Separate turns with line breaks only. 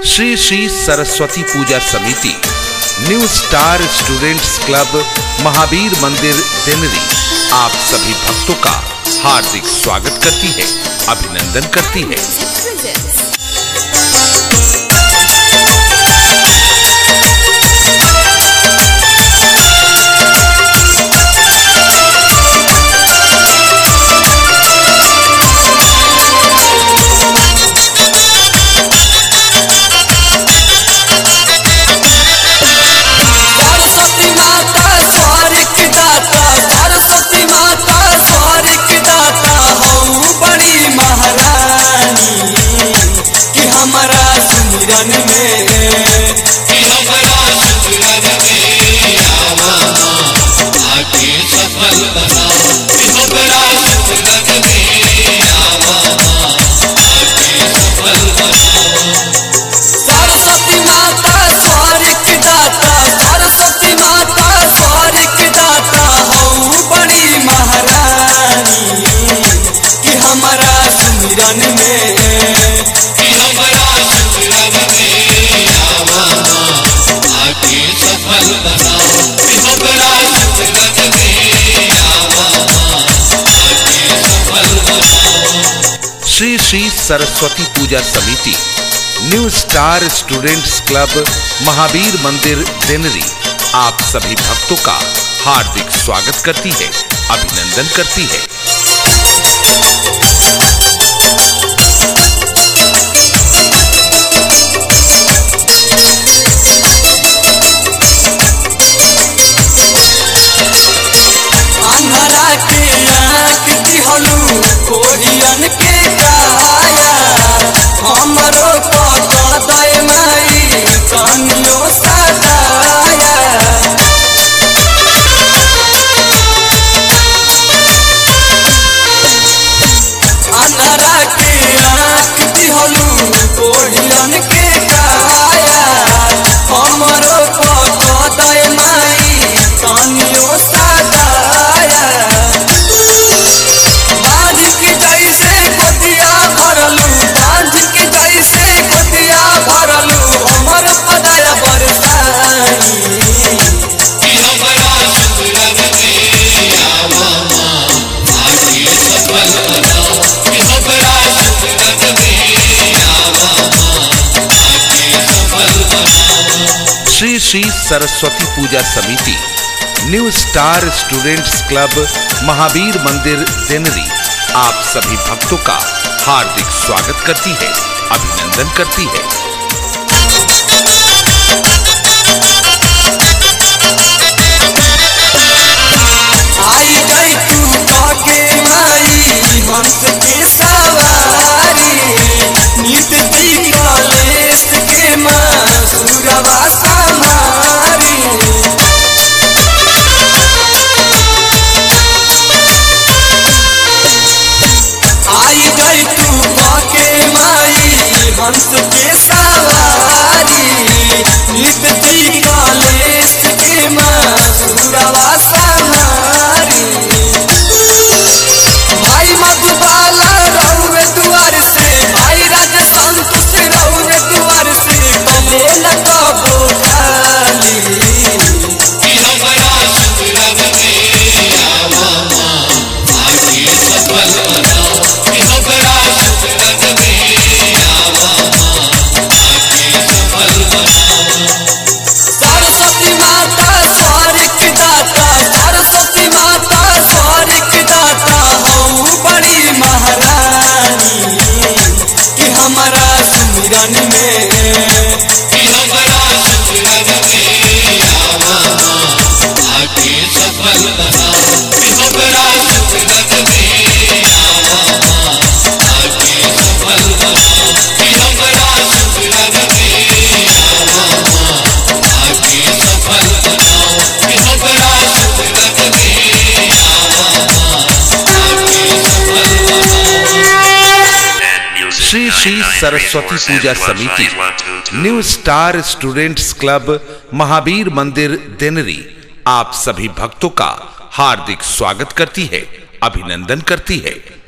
श्री श्री सरस्वती पूजा समिति new star students club Mahavir मंदिर देनरी आप सभी भक्तों का हार्दिक स्वागत करती है, अभिनंदन करती है। श्री श्री सरस्वती पूजा समिति new star students club Mahavir मंदिर देनरी आप सभी भक्तों का हार्दिक स्वागत करती है, अभिनंदन करती है। श्री श्री सरस्वती पूजा समिति new star students club Mahavir मंदिर देनरी आप सभी भक्तों का हार्दिक स्वागत करती है, अभिनंदन करती है। श्री श्री सरस्वती पूजा समिति new star students club Mahavir मंदिर देनरी आप सभी भक्तों का हार्दिक स्वागत करती है, अभिनंदन करती है।